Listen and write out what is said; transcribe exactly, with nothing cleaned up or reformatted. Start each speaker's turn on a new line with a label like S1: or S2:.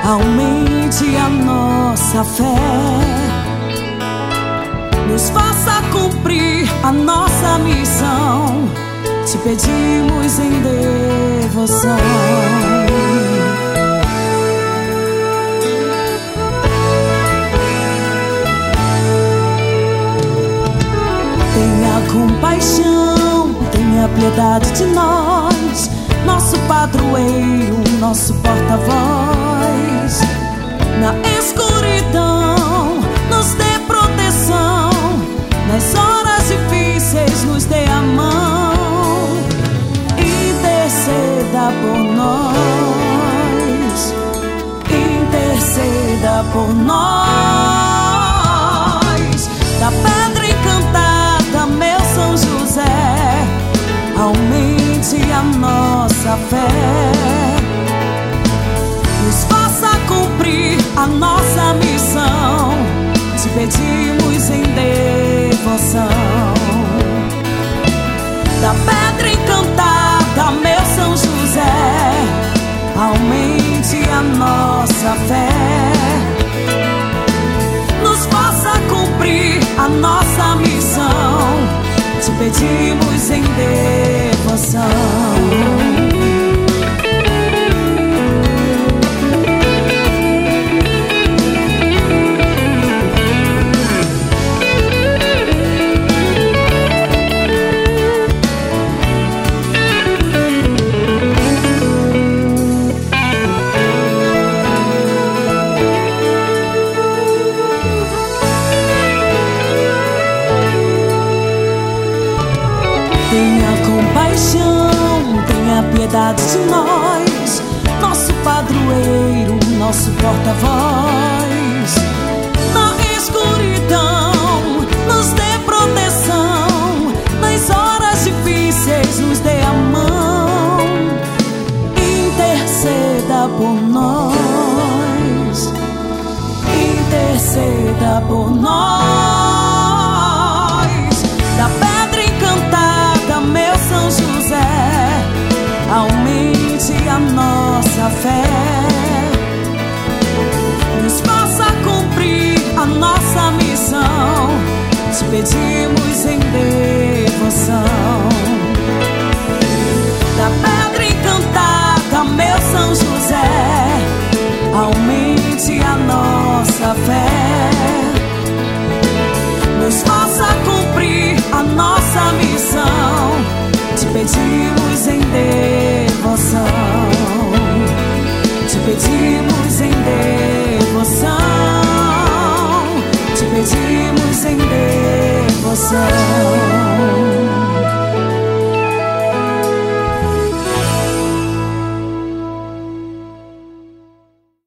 S1: aumente a nossa fé, nos faça cumprir a nossa missão, te pedimos em devoção. Tenha compaixão, tenha piedade de nós, nosso padroeiro, nosso porta-voz. Na escuridão, nos dê proteção, nas horas difíceis, nos dê a mão. Interceda por nós, interceda por nós. Da pedra encantada, meu São José, aumente a nossa fé, nos faça cumprir a nossa missão, te pedimos em devoção. Da pedra encantada, meu São José, aumente a nossa fé, nos faça cumprir a nossa missão, te pedimos em devoção. Tenha compaixão, tenha piedade de nós, nosso padroeiro, nosso porta-voz. Na escuridão, nos dê proteção, nas horas difíceis, nos dê a mão. Interceda por nós, interceda por nós. Da pedra encantada, meu São José, aumente a nossa fé, nos faça cumprir a nossa missão, te pedimos em devoção. Da pedra encantada, meu São José, aumente a nossa fé, nos faça cumprir a nossa missão, te pedimos em devoção, te pedimos em devoção, te pedimos em devoção.